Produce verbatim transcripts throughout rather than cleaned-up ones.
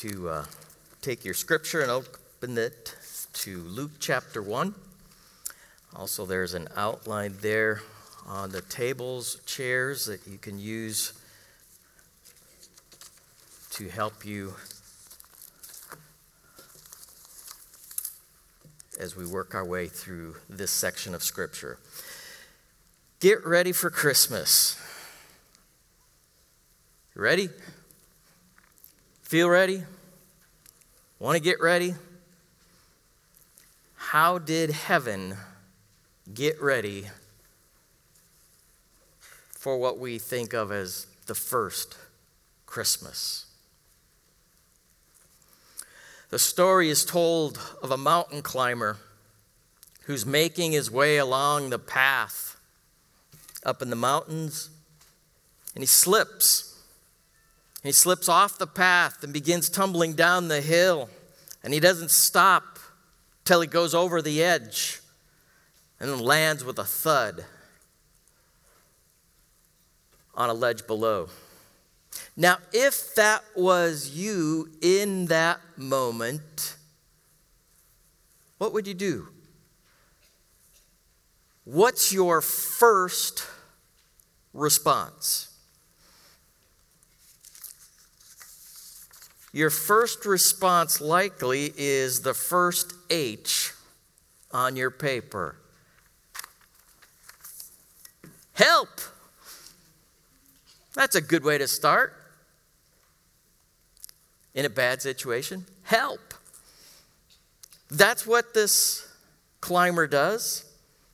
to uh, take your scripture and open it to Luke chapter one. Also, there's an outline there on the tables, chairs that you can use to help you as we work our way through this section of scripture. Get ready for Christmas. You ready? Feel ready? Want to get ready? How did heaven get ready for what we think of as the first Christmas? The story is told of a mountain climber who's making his way along the path up in the mountains, and he slips. He slips off the path and begins tumbling down the hill, and he doesn't stop till he goes over the edge and then lands with a thud on a ledge below. Now, if that was you in that moment, what would you do? What's your first response? Your first response likely is the first H on your paper. Help! That's a good way to start. In a bad situation, help. That's what this climber does.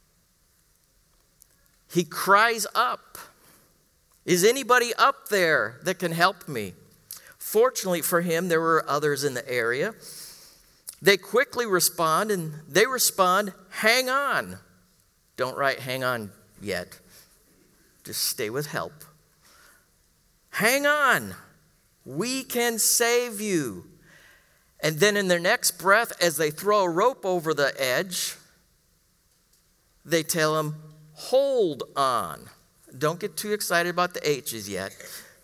He cries up. Is anybody up there that can help me? Fortunately for him, there were others in the area. They quickly respond, and they respond, hang on. Don't write hang on yet. Just stay with help. Hang on. We can save you. And then in their next breath, as they throw a rope over the edge, they tell him, hold on. Don't get too excited about the H's yet.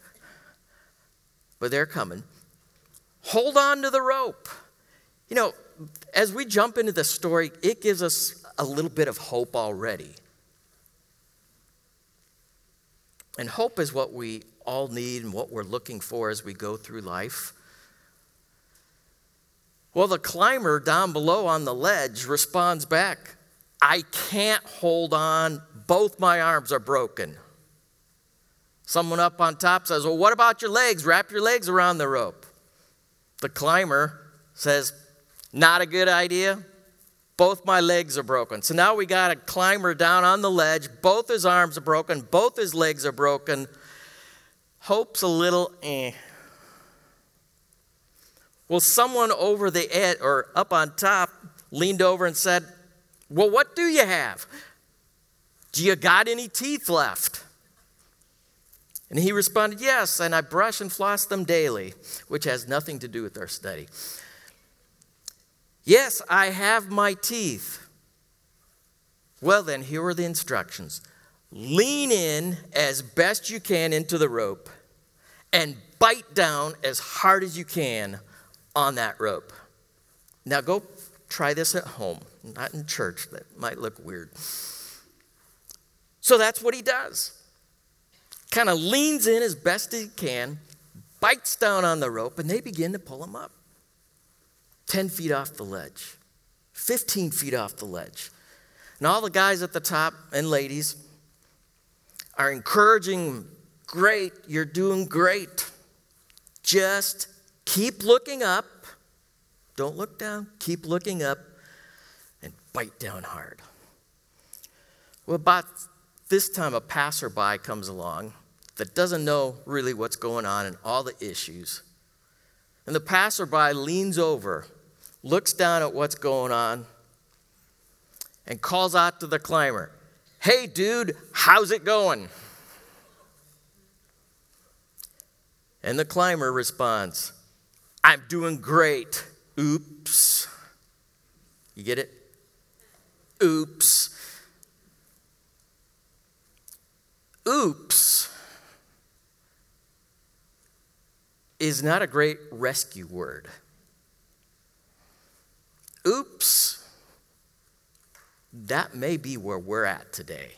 But they're coming. Hold on to the rope. You know, as we jump into the story, it gives us a little bit of hope already. And hope is what we all need and what we're looking for as we go through life. Well, the climber down below on the ledge responds back, I can't hold on. Both my arms are broken. Someone up on top says, well, what about your legs? Wrap your legs around the rope. The climber says, not a good idea. Both my legs are broken. So now we got a climber down on the ledge. Both his arms are broken. Both his legs are broken. Hope's a little eh. Well, someone over the edge or up on top leaned over and said, well, what do you have? Do you got any teeth left? And he responded, yes, and I brush and floss them daily, which has nothing to do with our study. Yes, I have my teeth. Well then, here are the instructions. Lean in as best you can into the rope and bite down as hard as you can on that rope. Now go try this at home, not in church. That might look weird. So that's what he does. Kind of leans in as best he can, bites down on the rope, and they begin to pull him up. Ten feet off the ledge, fifteen feet off the ledge. And all the guys at the top and ladies are encouraging him, great, you're doing great. Just keep looking up. Don't look down. Keep looking up and bite down hard. Well, about this time, a passerby comes along that doesn't know really what's going on and all the issues. And the passerby leans over, looks down at what's going on, and calls out to the climber, hey, dude, how's it going? And the climber responds, I'm doing great. Oops. You get it? Oops. Oops is not a great rescue word. Oops, that may be where we're at today.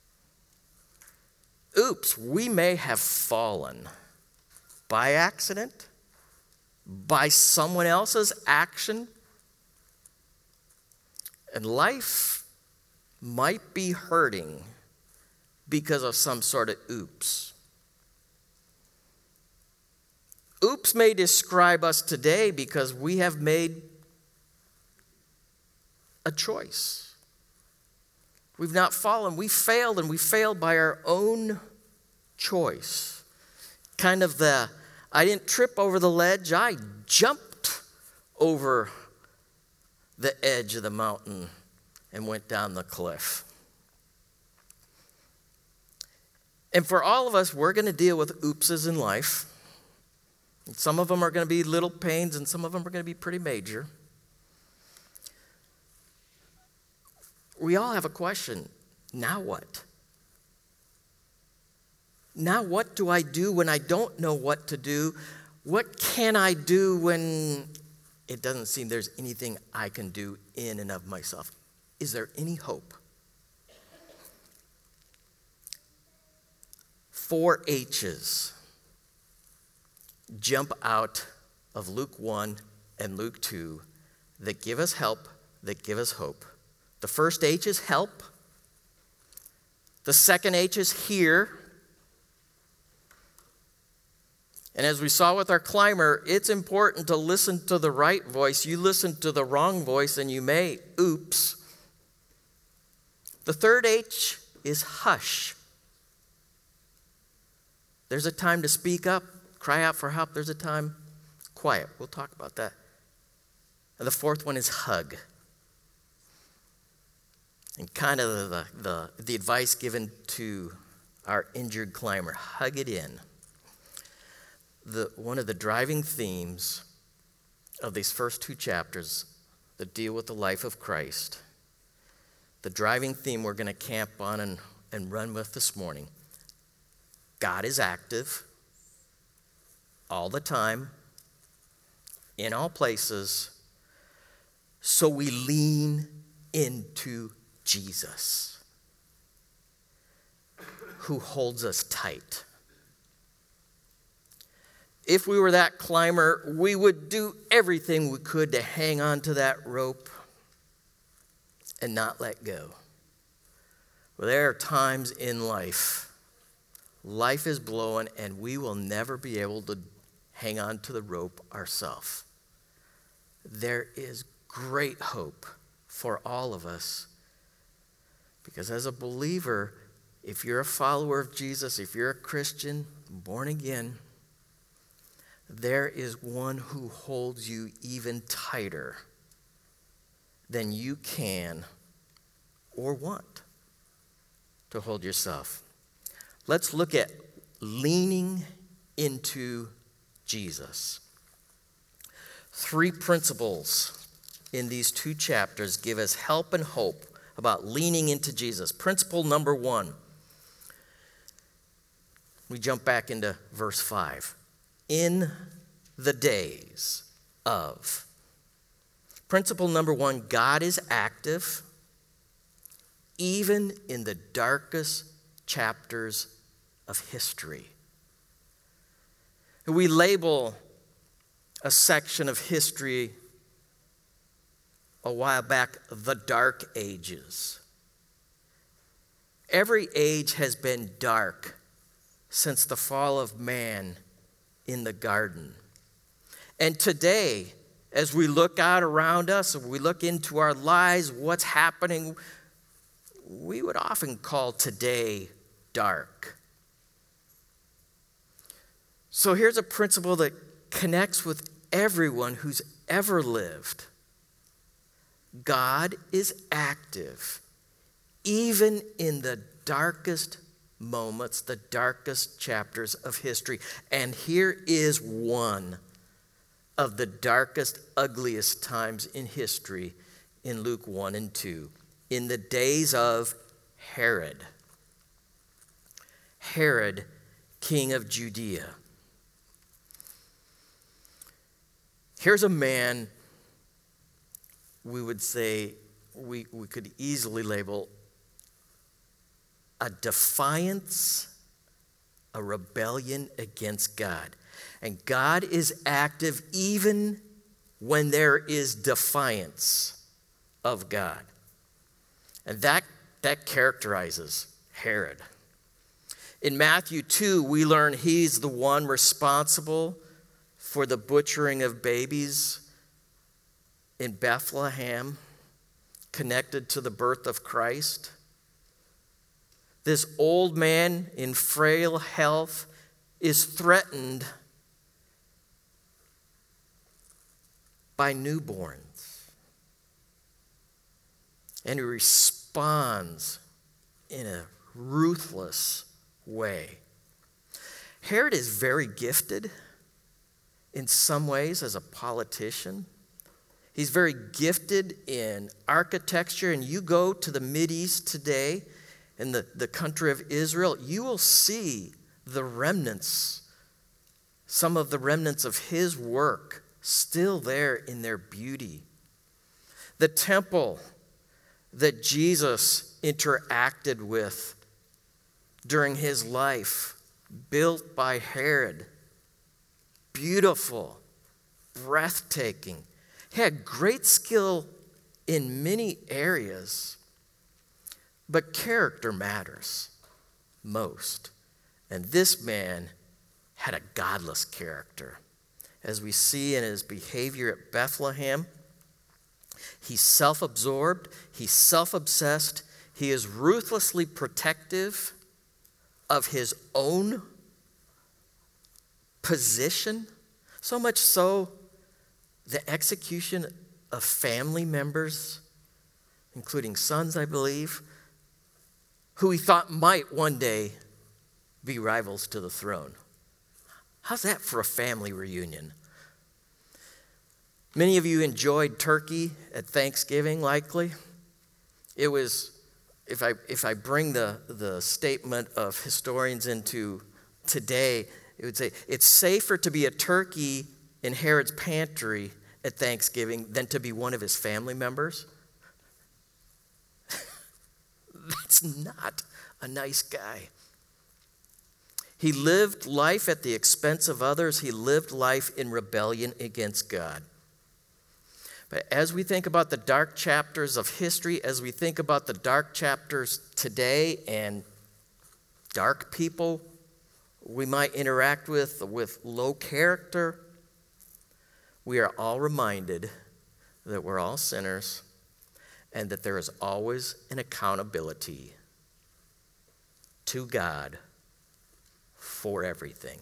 Oops, we may have fallen by accident, by someone else's action, and life might be hurting because of some sort of oops. Oops may describe us today because we have made a choice. We've not fallen. We failed, and we failed by our own choice. Kind of the, I didn't trip over the ledge, I jumped over the edge of the mountain and went down the cliff. And for all of us, we're going to deal with oopses in life. Some of them are going to be little pains, and some of them are going to be pretty major. We all have a question. Now what? Now what do I do when I don't know what to do? What can I do when it doesn't seem there's anything I can do in and of myself? Is there any hope? Four H's jump out of Luke one and Luke two that give us help, that give us hope. The first H is help. The second H is hear. And as we saw with our climber, it's important to listen to the right voice. You listen to the wrong voice and you may oops. The third H is hush. There's a time to speak up, cry out for help. There's a time quiet. We'll talk about that. And the fourth one is hug. And kind of the, the, the advice given to our injured climber, hug it in. The, one of the driving themes of these first two chapters that deal with the life of Christ, the driving theme we're going to camp on and, and run with this morning, God is active all the time, in all places, so we lean into Jesus, who holds us tight. If we were that climber, we would do everything we could to hang on to that rope and not let go. Well, there are times in life, life is blowing, and we will never be able to hang on to the rope ourselves. There is great hope for all of us, because as a believer, if you're a follower of Jesus, if you're a Christian, born again, there is one who holds you even tighter than you can or want to hold yourself. Let's look at leaning into Jesus. Three principles in these two chapters give us help and hope about leaning into Jesus. Principle number one. We jump back into verse five. In the days of. Principle number one, God is active even in the darkest chapters of history. We label a section of history a while back the Dark Ages. Every age has been dark since the fall of man in the garden. And today, as we look out around us, and we look into our lives, what's happening, we would often call today dark. So here's a principle that connects with everyone who's ever lived. God is active, even in the darkest moments, the darkest chapters of history. And here is one of the darkest, ugliest times in history in Luke one and two. In the days of Herod. Herod, king of Judea. Here's a man we would say we, we could easily label a defiance, a rebellion against God. And God is active even when there is defiance of God. And that, that characterizes Herod. In Matthew two, we learn he's the one responsible for the butchering of babies in Bethlehem, connected to the birth of Christ. This old man in frail health is threatened by newborns. And he responds in a ruthless way. Herod is very gifted in some ways as a politician. He's very gifted in architecture, and you go to the Mideast today, in the, the country of Israel, you will see the remnants, some of the remnants of his work still there in their beauty. The temple that Jesus interacted with during his life, built by Herod, beautiful, breathtaking. He had great skill in many areas, but character matters most. And this man had a godless character. As we see in his behavior at Bethlehem, he's self-absorbed, he's self-obsessed, he is ruthlessly protective of his own position, so much so the execution of family members, including sons, I believe, who he thought might one day be rivals to the throne. How's that for a family reunion? Many of you enjoyed turkey at Thanksgiving, likely. It was, if I if I bring the, the statement of historians into today, it would say, it's safer to be a turkey in Herod's pantry at Thanksgiving than to be one of his family members. That's not a nice guy. He lived life at the expense of others. He lived life in rebellion against God. But as we think about the dark chapters of history, as we think about the dark chapters today and dark people we might interact with, with low character, we are all reminded that we're all sinners and that there is always an accountability to God for everything.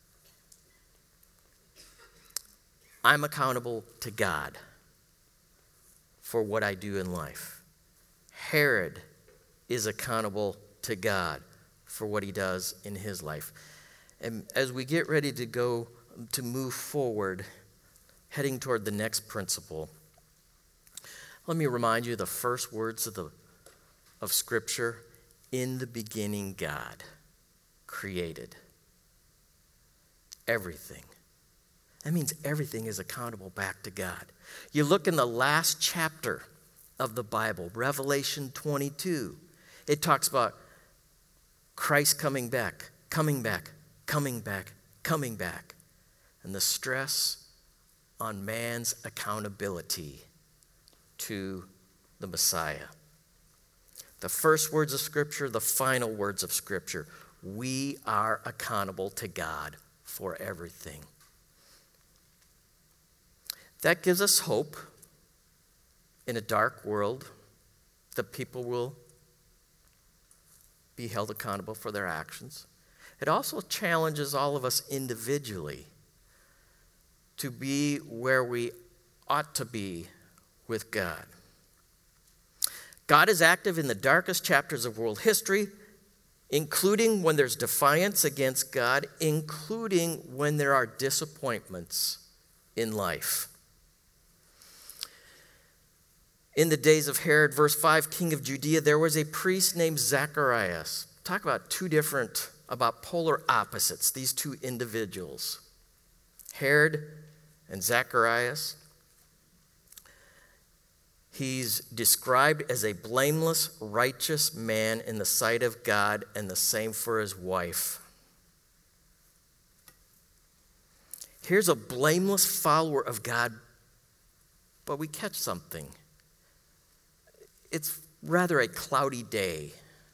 I'm accountable to God for what I do in life. Herod is accountable to God for what he does in his life. And as we get ready to go to move forward, heading toward the next principle, let me remind you the first words of the of Scripture. In the beginning, God created everything. That means everything is accountable back to God. You look in the last chapter of the Bible, Revelation twenty-two. It talks about Christ coming back, coming back, coming back, coming back, and the stress on man's accountability to the Messiah. The first words of Scripture, the final words of Scripture. We are accountable to God for everything. That gives us hope in a dark world that people will be held accountable for their actions. It also challenges all of us individually to be where we ought to be with God. God is active in the darkest chapters of world history, including when there's defiance against God, including when there are disappointments in life. In the days of Herod, verse five, king of Judea, there was a priest named Zacharias. Talk about two different, about polar opposites, these two individuals. Herod And Zacharias, he's described as a blameless, righteous man in the sight of God, and the same for his wife. Here's a blameless follower of God, but we catch something. It's rather a cloudy day,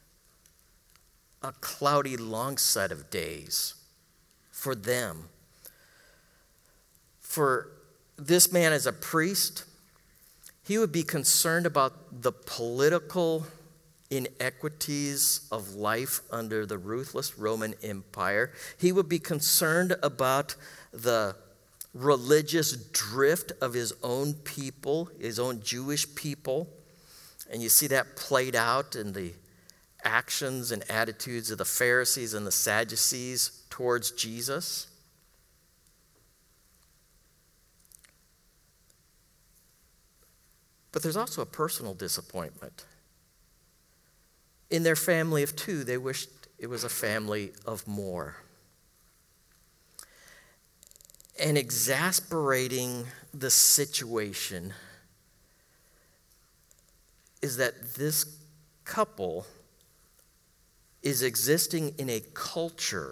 a cloudy long set of days for them. For this man as a priest, he would be concerned about the political inequities of life under the ruthless Roman Empire. He would be concerned about the religious drift of his own people, his own Jewish people. And you see that played out in the actions and attitudes of the Pharisees and the Sadducees towards Jesus. But there's also a personal disappointment. In their family of two, they wished it was a family of more. And exasperating the situation is that this couple is existing in a culture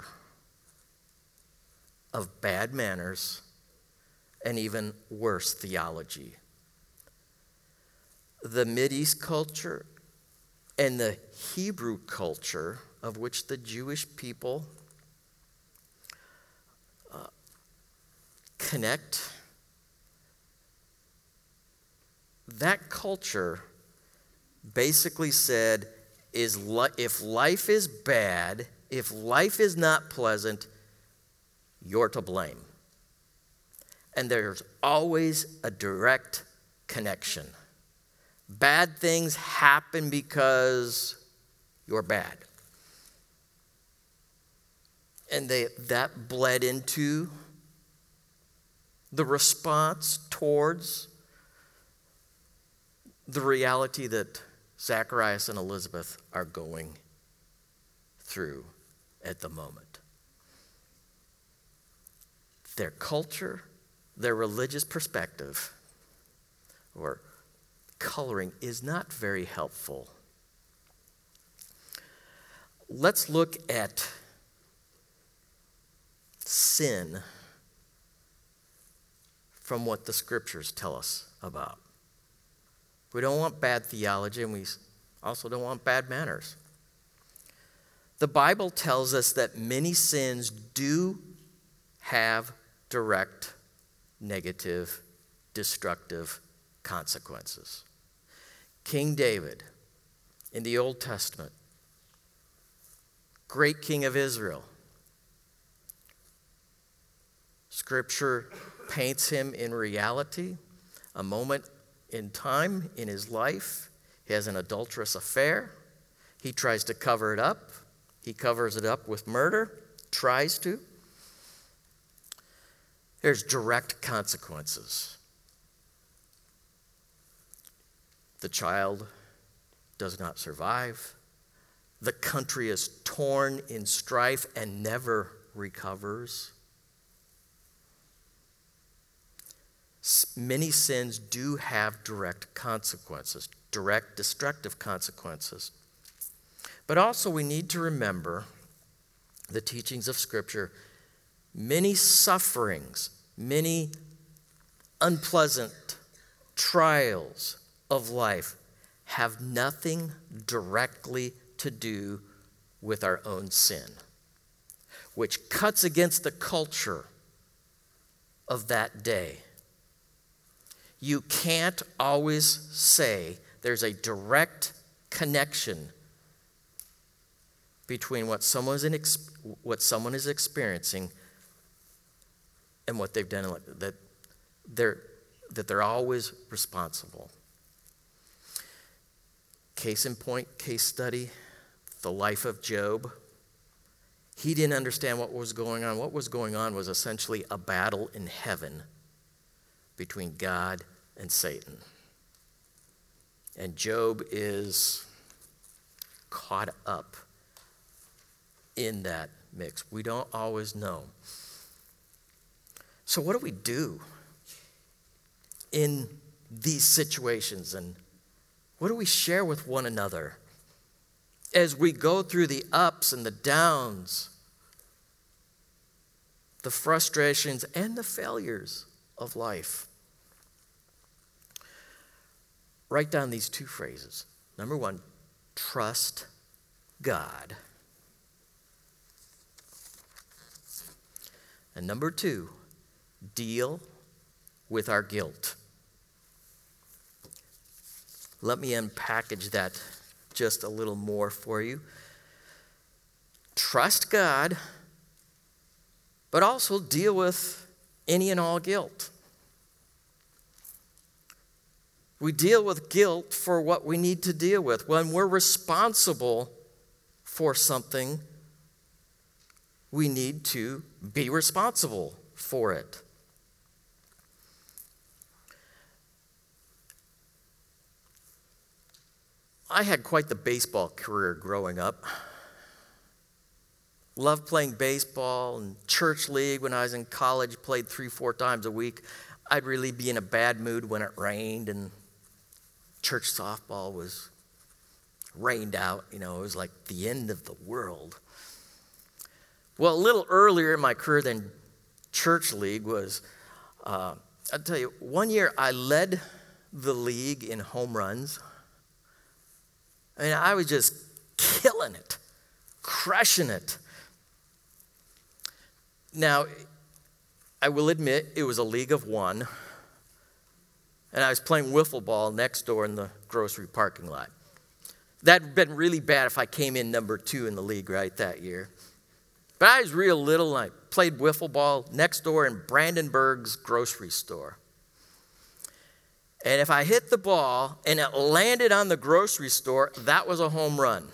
of bad manners and even worse theology. The Mideast culture and the Hebrew culture, of which the Jewish people uh, connect, that culture basically said, is li- if life is bad, if life is not pleasant, you're to blame. And there's always a direct connection. Bad things happen because you're bad. And they, that bled into the response towards the reality that Zacharias and Elizabeth are going through at the moment. Their culture, their religious perspective, or coloring is not very helpful. Let's look at sin from what the scriptures tell us about. We don't want bad theology, and we also don't want bad manners. The Bible tells us that many sins do have direct, negative, destructive consequences. King David in the Old Testament, great king of Israel. Scripture paints him in reality, a moment in time in his life. He has an adulterous affair. He tries to cover it up. He covers it up with murder, tries to. There's direct consequences. The child does not survive. The country is torn in strife and never recovers. Many sins do have direct consequences, direct destructive consequences. But also we need to remember the teachings of Scripture. Many sufferings, many unpleasant trials of life have nothing directly to do with our own sin, which cuts against the culture of that day. You can't always say there's a direct connection between what someone is, in, what someone is experiencing and what they've done, that they're, that they're always responsible. Case in point, case study, the life of Job. He didn't understand what was going on. What was going on was essentially a battle in heaven between God and Satan. And Job is caught up in that mix. We don't always know. So what do we do in these situations, and what do we share with one another as we go through the ups and the downs, the frustrations and the failures of life? Write down these two phrases. Number one, trust God. And number two, deal with our guilt. Let me unpackage that just a little more for you. Trust God, but also deal with any and all guilt. We deal with guilt for what we need to deal with. When we're responsible for something, we need to be responsible for it. I had quite the baseball career growing up. Loved playing baseball and church league when I was in college, played three, four times a week. I'd really be in a bad mood when it rained, and church softball was rained out. You know, it was like the end of the world. Well, a little earlier in my career than church league was, uh, I'll tell you, one year I led the league in home runs. I mean, I was just killing it, crushing it. Now, I will admit it was a league of one, and I was playing wiffle ball next door in the grocery parking lot. That would have been really bad if I came in number two in the league right that year. But I was real little, and I played wiffle ball next door in Brandenburg's grocery store. And if I hit the ball and it landed on the grocery store, that was a home run.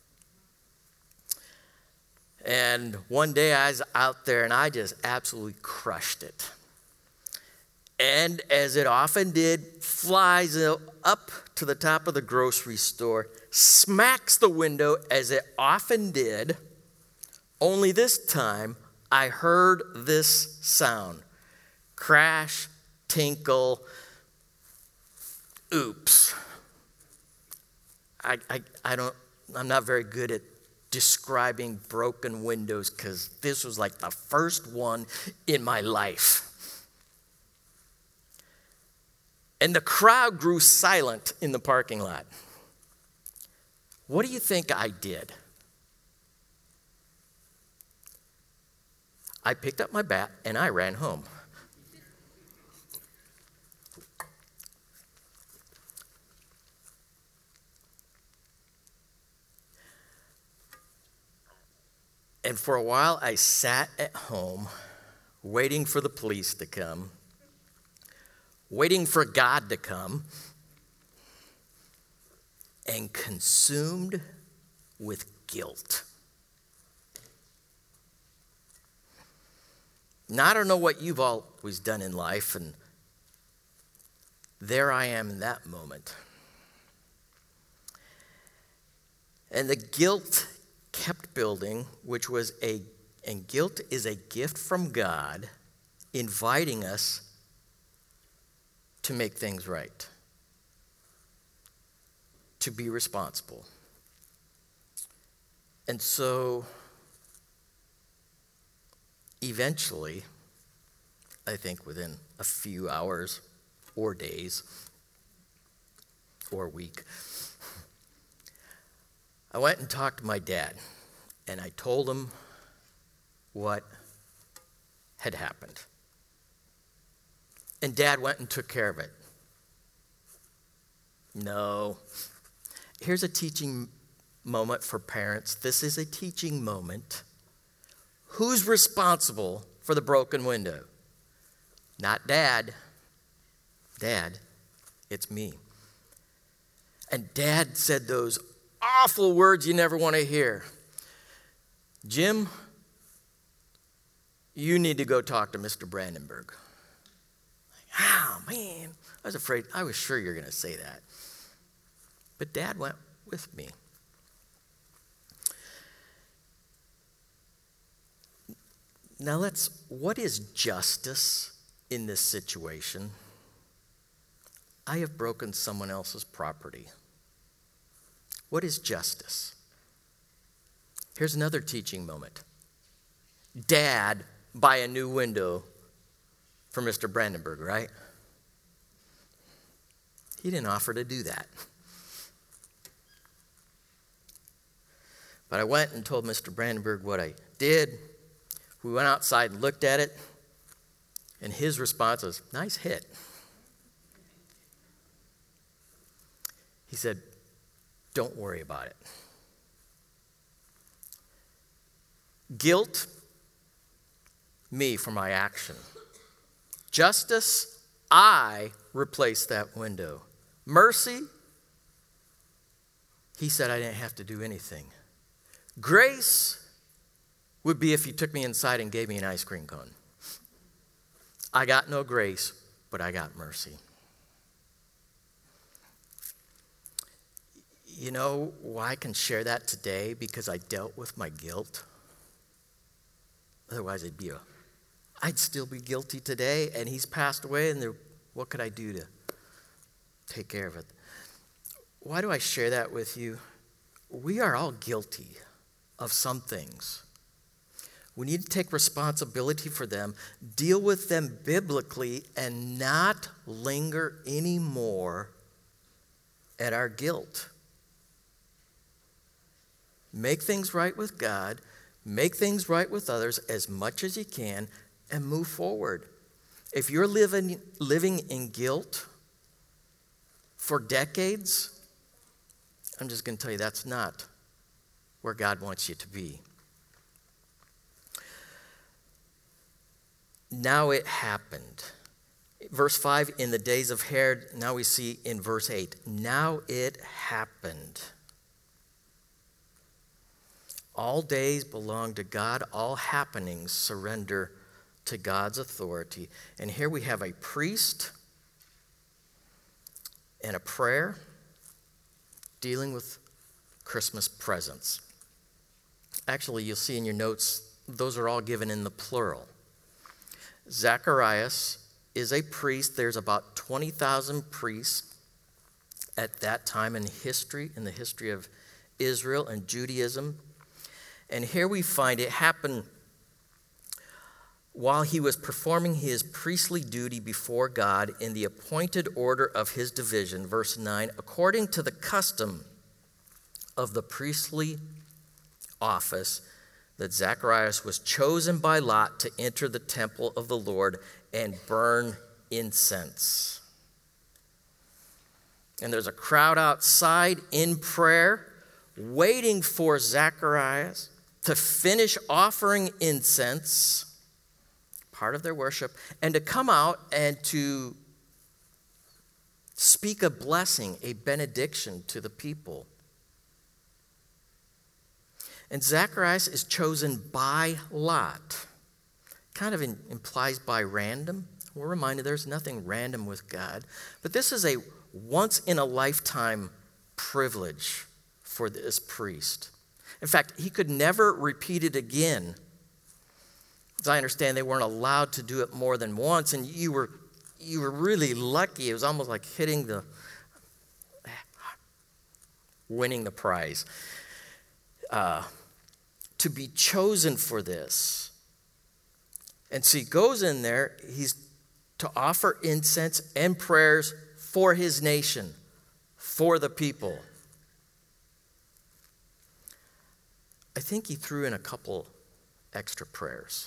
And one day I was out there and I just absolutely crushed it. And as it often did, flies up to the top of the grocery store, smacks the window as it often did. Only this time I heard this sound. Crash, tinkle, oops. I, I, I don't, I'm not very good at describing broken windows because this was like the first one in my life. And the crowd grew silent in the parking lot. What do you think I did? I picked up my bat and I ran home. And for a while, I sat at home waiting for the police to come, waiting for God to come, and consumed with guilt. Now, I don't know what you've always done in life, and there I am in that moment. And the guilt kept building, which was a, and guilt is a gift from God inviting us to make things right, to be responsible. And so, eventually, I think within a few hours or days or a week, I went and talked to my dad, and I told him what had happened. And Dad went and took care of it. No. Here's a teaching moment for parents. This is a teaching moment. Who's responsible for the broken window? Not Dad. Dad, it's me. And Dad said those awful words you never want to hear. Jim, you need to go talk to Mister Brandenburg. Oh, man. I was afraid, I was sure you were going to say that. But Dad went with me. Now let's, what is justice in this situation? I have broken someone else's property. What is justice? Here's another teaching moment. Dad, buy a new window for Mister Brandenburg, right? He didn't offer to do that. But I went and told Mister Brandenburg what I did. We went outside and looked at it, and his response was, nice hit. He said, don't worry about it. Guilt, me for my action. Justice, I replaced that window. Mercy, he said I didn't have to do anything. Grace would be if he took me inside and gave me an ice cream cone. I got no grace, but I got mercy. You know why I can share that today? Because I dealt with my guilt. Otherwise, I'd be a, I'd still be guilty today, and he's passed away, and there, what could I do to take care of it? Why do I share that with you? We are all guilty of some things. We need to take responsibility for them, deal with them biblically, and not linger anymore at our guilt. Make things right with God, make things right with others as much as you can, and move forward. If you're living, living in guilt for decades, I'm just going to tell you that's not where God wants you to be. Now it happened. Verse five, in the days of Herod, now we see in verse eight, now it happened. All days belong to God, all happenings surrender to God's authority. And here we have a priest and a prayer dealing with Christmas presents. Actually, you'll see in your notes, those are all given in the plural. Zacharias is a priest. There's about twenty thousand priests at that time in history, in the history of Israel and Judaism. And here we find it happened while he was performing his priestly duty before God in the appointed order of his division, verse nine, according to the custom of the priestly office, that Zacharias was chosen by lot to enter the temple of the Lord and burn incense. And there's a crowd outside in prayer, waiting for Zacharias to finish offering incense, part of their worship, and to come out and to speak a blessing, a benediction to the people. And Zacharias is chosen by lot. Kind of in, implies by random. We're reminded there's nothing random with God. But this is a once-in-a-lifetime privilege for this priest. In fact, he could never repeat it again. As I understand, they weren't allowed to do it more than once, and you were you were really lucky. It was almost like hitting the, winning the prize. Uh, to be chosen for this. And so he goes in there, he's to offer incense and prayers for his nation, for the people. I think he threw in a couple extra prayers.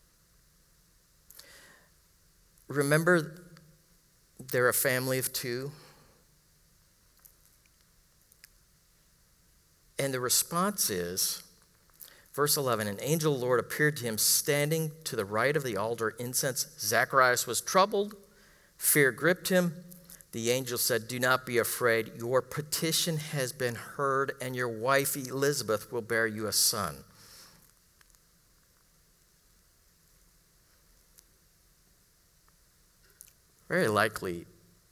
Remember, they're a family of two. And the response is, verse eleven, an angel of the Lord appeared to him standing to the right of the altar incense. Zacharias was troubled. Fear gripped him. The angel said, do not be afraid. Your petition has been heard, and your wife Elizabeth will bear you a son. Very likely,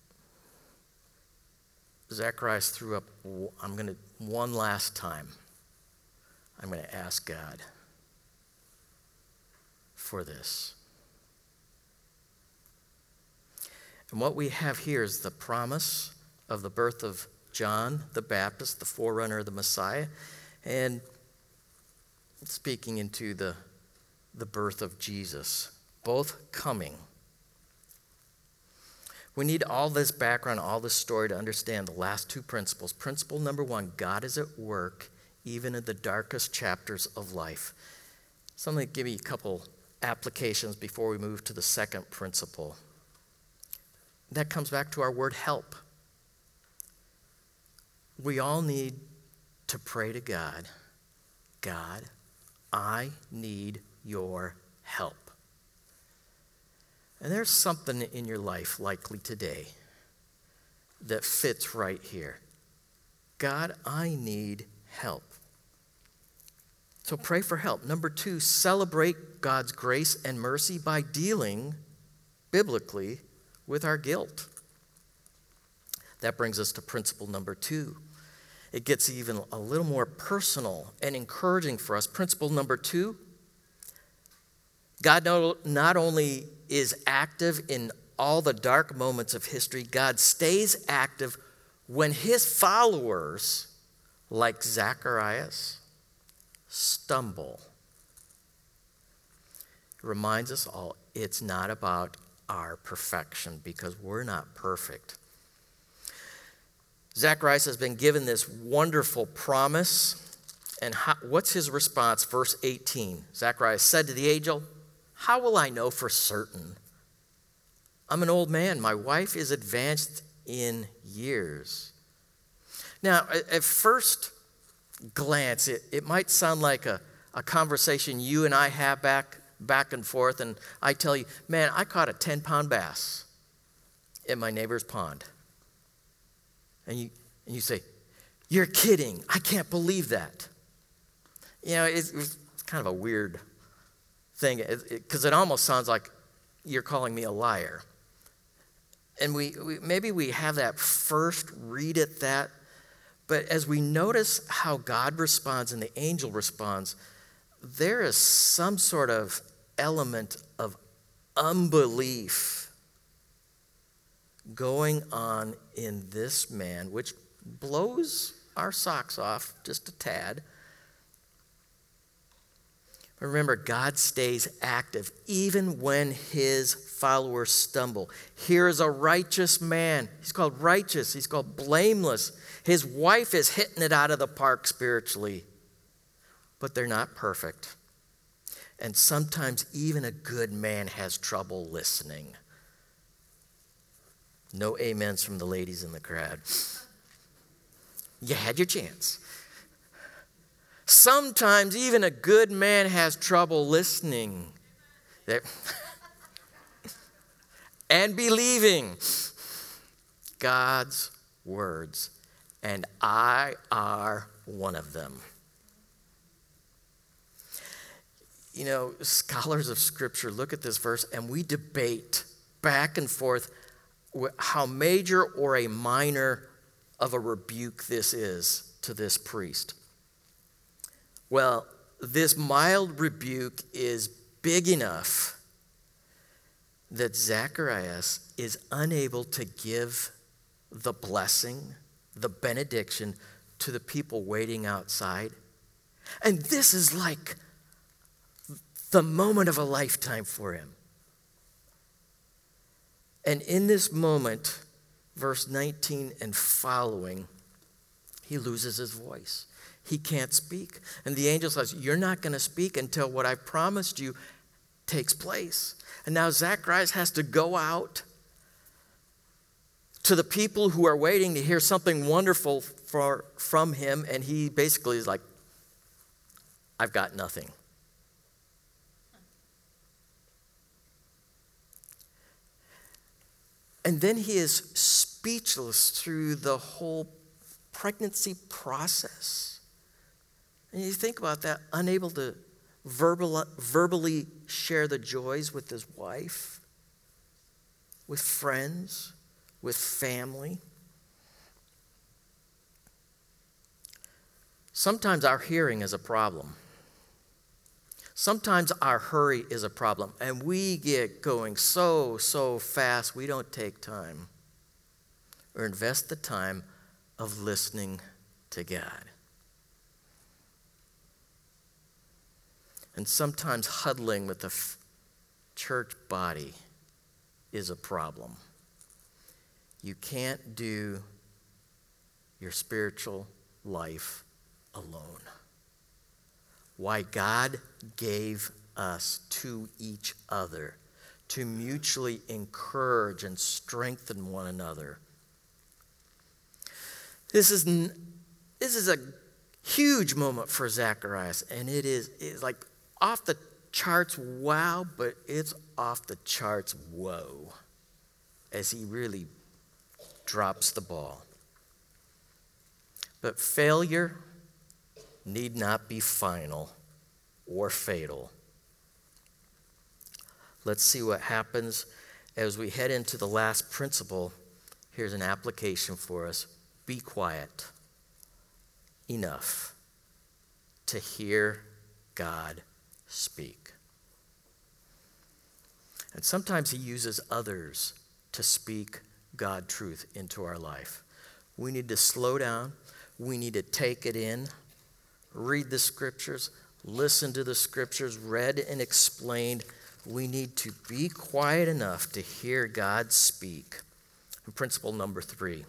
Zacharias threw up, I'm going to, one last time, I'm going to ask God for this. And what we have here is the promise of the birth of John the Baptist, the forerunner of the Messiah, and speaking into the, the birth of Jesus, both coming. We need all this background, all this story to understand the last two principles. Principle number one, God is at work even in the darkest chapters of life. So I'm going to give you a couple applications before we move to the second principle. That comes back to our word help. We all need to pray to God, God, I need your help. And there's something in your life likely today that fits right here. God, I need help. So pray for help. Number two, celebrate God's grace and mercy by dealing biblically with our guilt. That brings us to principle number two. It gets even a little more personal and encouraging for us. Principle number two, God not only is active in all the dark moments of history, God stays active when his followers, like Zacharias, stumble. It reminds us all, it's not about our perfection because we're not perfect. Zacharias has been given this wonderful promise. And how, what's his response? Verse eighteen. Zacharias said to the angel, how will I know for certain? I'm an old man. My wife is advanced in years. Now, at first glance, it, it might sound like a, a conversation you and I have back, back and forth. And I tell you, man, I caught a ten-pound bass in my neighbor's pond. And you, and you say, you're kidding. I can't believe that. You know, it's, it's kind of a weird thing because it, it, it almost sounds like you're calling me a liar. And we, we maybe we have that first read at that, but as we notice how God responds and the angel responds, there is some sort of element of unbelief going on in this man, which blows our socks off just a tad. But remember, God stays active even when his followers stumble. Here is a righteous man. He's called righteous. He's called blameless. His wife is hitting it out of the park spiritually. But they're not perfect. And sometimes even a good man has trouble listening. No amens from the ladies in the crowd. You had your chance. Sometimes even a good man has trouble listening and believing God's words. And I are one of them. You know, scholars of Scripture look at this verse and we debate back and forth how major or a minor of a rebuke this is to this priest. Well, this mild rebuke is big enough that Zacharias is unable to give the blessing, the benediction to the people waiting outside. And this is like the moment of a lifetime for him. And in this moment, verse nineteen and following, he loses his voice. He can't speak. And the angel says, you're not going to speak until what I promised you takes place. And now Zacharias has to go out to the people who are waiting to hear something wonderful for, from him. And he basically is like, I've got nothing. And then he is speechless through the whole pregnancy process. And you think about that, unable to verbal, verbally share the joys with his wife, with friends, with family. Sometimes our hearing is a problem. Sometimes our hurry is a problem, and we get going so, so fast we don't take time or invest the time of listening to God. And sometimes huddling with the f- church body is a problem. You can't do your spiritual life alone. Why God gave us to each other to mutually encourage and strengthen one another. This is this is a huge moment for Zacharias, and it is it's like off the charts wow, but it's off the charts whoa, as he really drops the ball. But failure need not be final or fatal. Let's see what happens as we head into the last principle. Here's an application for us. Be quiet enough to hear God speak. And sometimes he uses others to speak God truth into our life. We need to slow down. We need to take it in. Read the scriptures, listen to the scriptures, read and explained. We need to be quiet enough to hear God speak. And principle number three,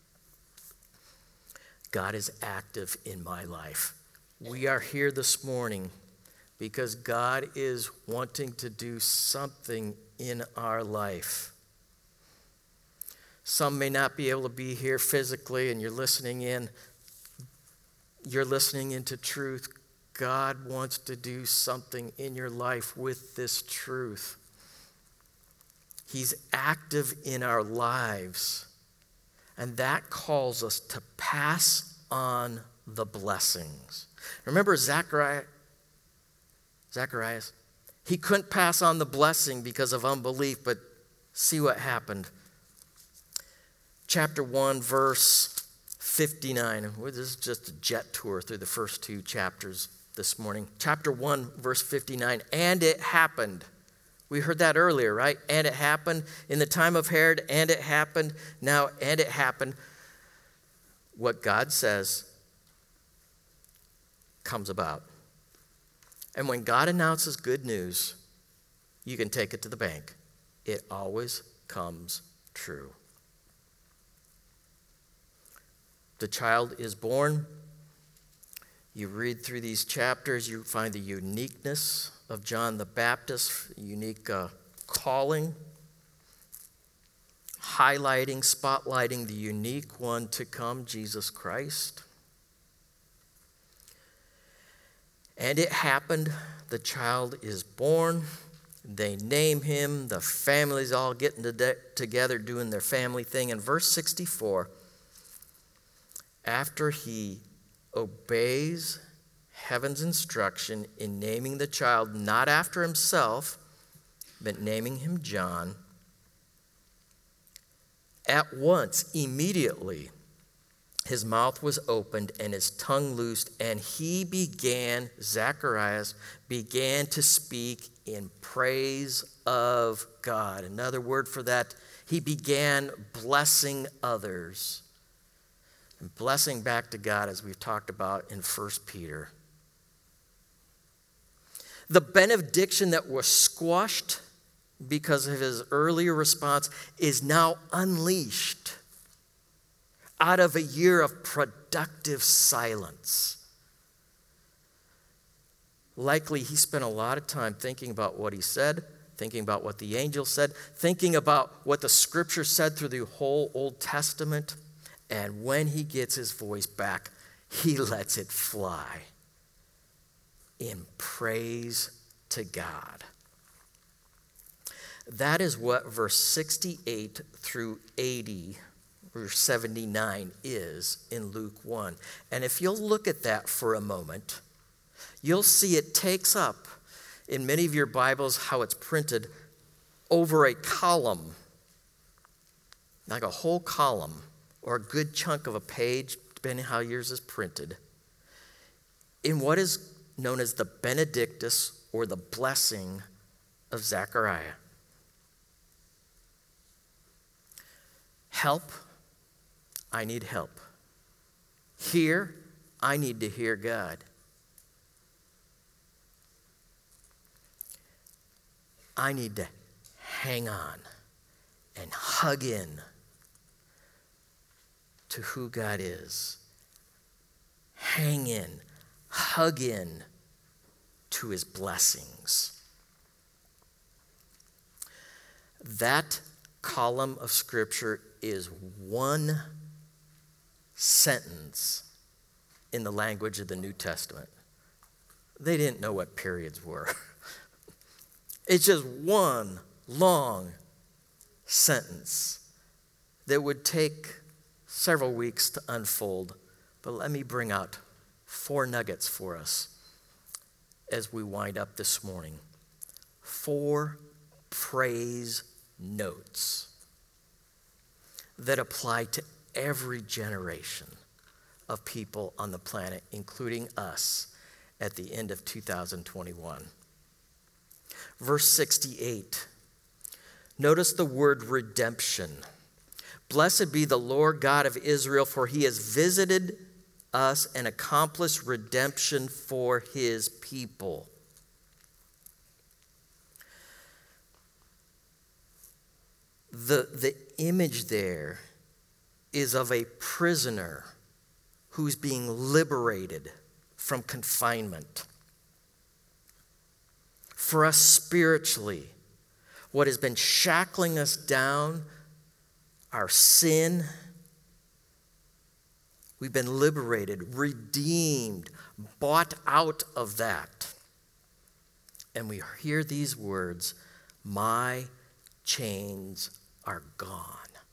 God is active in my life. We are here this morning because God is wanting to do something in our life. Some may not be able to be here physically, and you're listening in. You're listening into truth. God wants to do something in your life with this truth. He's active in our lives. And that calls us to pass on the blessings. Remember Zachariah, Zacharias? He couldn't pass on the blessing because of unbelief, but see what happened. Chapter one, verse fifty-nine. This is just a jet tour through the first two chapters this morning. Chapter one, verse fifty-nine. And it happened. We heard that earlier, right? And it happened in the time of Herod, and it happened now, and it happened. What God says comes about. And when God announces good news, you can take it to the bank. It always comes true. The child is born. You read through these chapters, you find the uniqueness of John the Baptist, unique uh, calling, highlighting, spotlighting the unique one to come, Jesus Christ. And it happened, the child is born, they name him, the family's all getting to de- together doing their family thing. In verse sixty-four, after he obeys heaven's instruction in naming the child not after himself, but naming him John, at once, immediately, his mouth was opened and his tongue loosed, and he began, Zacharias, began to speak in praise of God. Another word for that, he began blessing others. And blessing back to God, as we've talked about in First Peter. The benediction that was squashed because of his earlier response is now unleashed out of a year of productive silence. Likely he spent a lot of time thinking about what he said, thinking about what the angel said, thinking about what the scripture said through the whole Old Testament. And when he gets his voice back, he lets it fly in praise to God. That is what verse sixty-eight through eighty, or seventy-nine is in Luke one. And if you'll look at that for a moment, you'll see it takes up, in many of your Bibles, how it's printed, over a column, like a whole column, or a good chunk of a page, depending how yours is printed, in what is known as the Benedictus or the blessing of Zechariah. Help, I need help. Hear, I need to hear God. I need to hang on and hug in to who God is. Hang in, hug in to his blessings. That column of scripture is one sentence in the language of the New Testament. They didn't know what periods were. It's just one long sentence that would take several weeks to unfold. But let me bring out four nuggets for us as we wind up this morning. Four praise notes that apply to every generation of people on the planet, including us at the end of two thousand twenty-one. Verse sixty-eight. Notice the word redemption. Blessed be the Lord God of Israel, for he has visited us and accomplished redemption for his people. The, the image there is of a prisoner who's being liberated from confinement. For us spiritually, what has been shackling us down, our sin, we've been liberated, redeemed, bought out of that. And we hear these words, my chains are gone.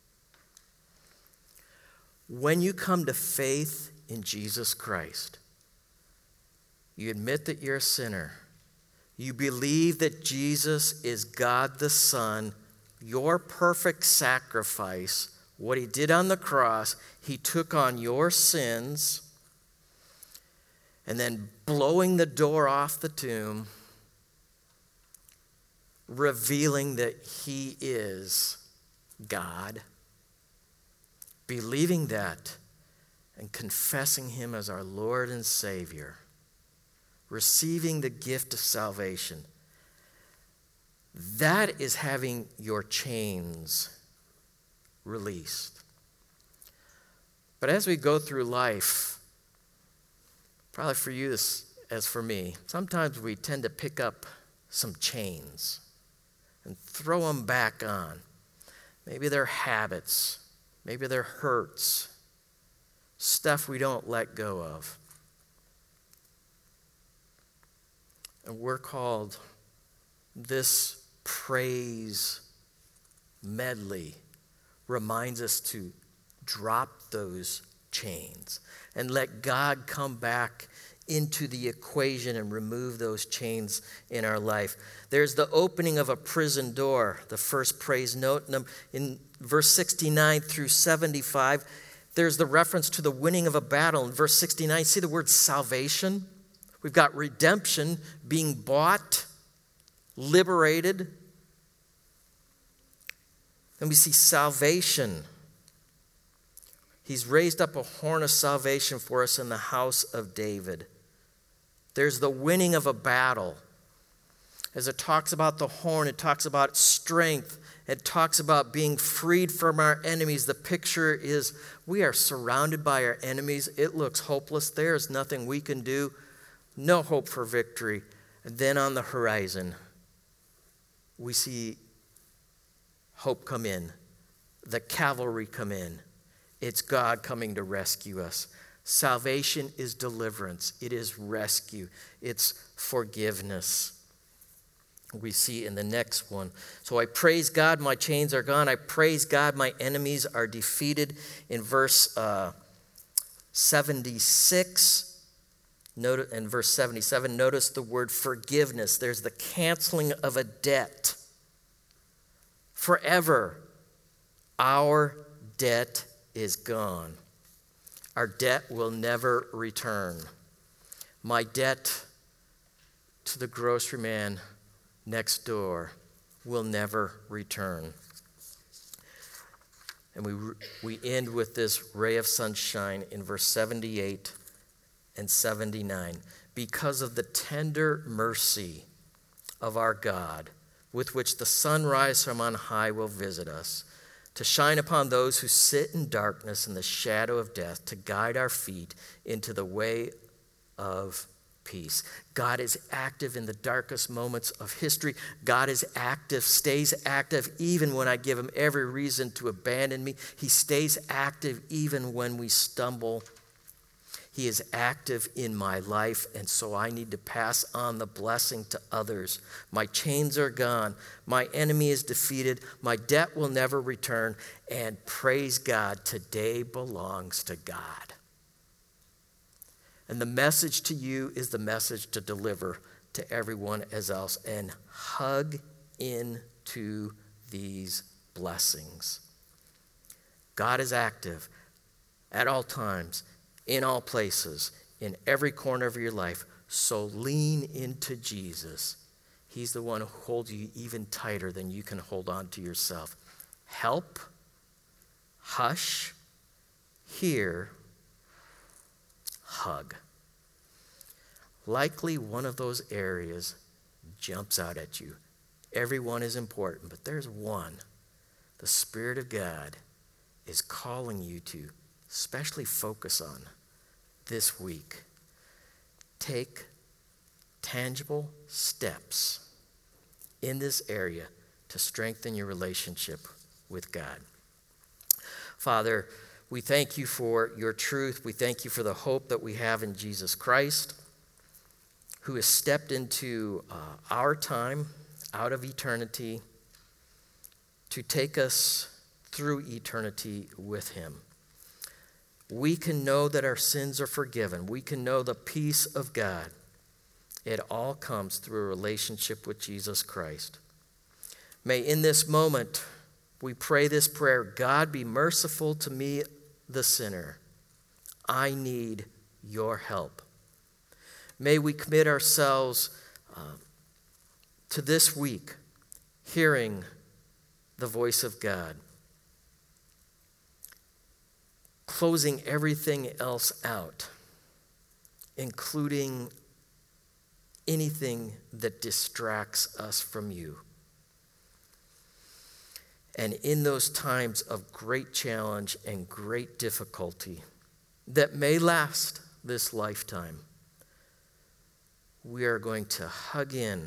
When you come to faith in Jesus Christ, you admit that you're a sinner. You believe that Jesus is God the Son, your perfect sacrifice, what he did on the cross, he took on your sins, and then blowing the door off the tomb, revealing that he is God, believing that and confessing him as our Lord and Savior, receiving the gift of salvation. That is having your chains released. But as we go through life, probably for you as for me, sometimes we tend to pick up some chains and throw them back on. Maybe they're habits, maybe they're hurts, stuff we don't let go of. And we're called, this praise medley reminds us to drop those chains and let God come back into the equation and remove those chains in our life. There's the opening of a prison door, the first praise note. In verse sixty-nine through seventy-five, there's the reference to the winning of a battle. In verse sixty-nine, see the word salvation? We've got redemption, being bought, liberated. Then we see salvation. He's raised up a horn of salvation for us in the house of David. There's the winning of a battle. As it talks about the horn, it talks about strength. It talks about being freed from our enemies. The picture is we are surrounded by our enemies. It looks hopeless. There's nothing we can do. No hope for victory. And then on the horizon, we see hope come in. The cavalry come in. It's God coming to rescue us. Salvation is deliverance. It is rescue. It's forgiveness. We see in the next one. So I praise God, my chains are gone. I praise God, my enemies are defeated. In verse uh, seventy-six, notice, in verse seventy-seven, notice the word forgiveness. There's the canceling of a debt. Forever, our debt is gone. Our debt will never return. My debt to the grocery man next door will never return. And we we end with this ray of sunshine in verse seventy-eight and seventy-nine. Because of the tender mercy of our God, with which the sunrise from on high will visit us, to shine upon those who sit in darkness and the shadow of death, to guide our feet into the way of peace. God is active in the darkest moments of history. God is active, stays active even when I give him every reason to abandon me. He stays active even when we stumble. He is active in my life, and so I need to pass on the blessing to others. My chains are gone. My enemy is defeated. My debt will never return. And praise God, today belongs to God. And the message to you is the message to deliver to everyone else. And hug into these blessings. God is active at all times, in all places, in every corner of your life. So lean into Jesus. He's the one who holds you even tighter than you can hold on to yourself. Help, hush, hear, hug. Likely one of those areas jumps out at you. Everyone is important, but there's one the Spirit of God is calling you to especially focus on this week. Take tangible steps in this area to strengthen your relationship with God. Father, we thank you for your truth. We thank you for the hope that we have in Jesus Christ, who has stepped into uh, our time out of eternity to take us through eternity with him. We can know that our sins are forgiven. We can know the peace of God. It all comes through a relationship with Jesus Christ. May in this moment we pray this prayer: God, be merciful to me, the sinner. I need your help. May we commit ourselves uh, to this week, hearing the voice of God, closing everything else out, including anything that distracts us from you. And in those times of great challenge and great difficulty that may last this lifetime, we are going to hug in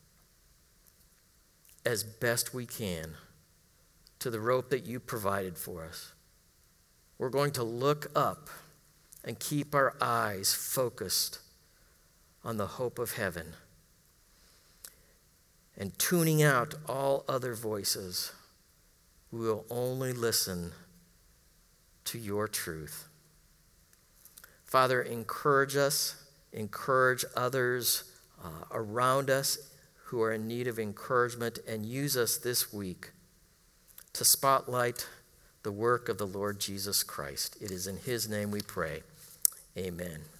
as best we can to the rope that you provided for us. We're going to look up and keep our eyes focused on the hope of heaven and tuning out all other voices. We will only listen to your truth. Father, encourage us, encourage others uh, around us who are in need of encouragement, and use us this week to spotlight the work of the Lord Jesus Christ. It is in his name we pray. Amen.